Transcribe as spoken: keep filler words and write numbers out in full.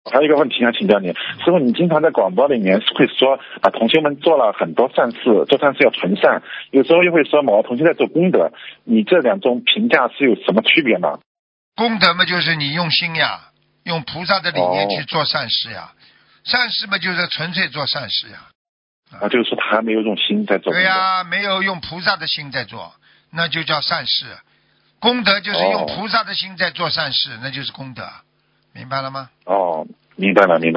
还有一个问题想请教你，师傅，你经常在广播里面会说啊，同学们做了很多善事，做善事要纯善，有时候又会说某个同学在做功德，你这两种评价是有什么区别呢？ 功德嘛，就是你用心呀，用菩萨的理念去做善事呀，哦、善事嘛就是纯粹做善事呀。 啊，就是说他还没有用心在做。 对呀，没有用菩萨的心在做，那就叫善事。功德就是用菩萨的心在做善事，哦、那就是功德，明白了吗？ 哦，明白了，明白了。